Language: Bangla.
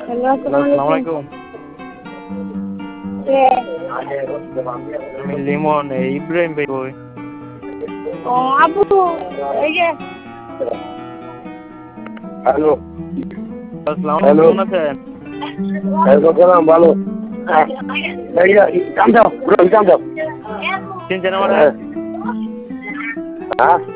হ্যালো, হ্যালো, আসসালামু আসসালামু আলাইকুম। আলাইকুম। কে? আমি লিমন, ইব্রাহিম ভাই কই? ও আবু, এই যে হ্যালো আসসালামু আলাইকুম, হ্যালো কেমন আছেন? সালাম ভালো। কাম যাও কাম যাও। চিনছেন আমারে? হ্যাঁ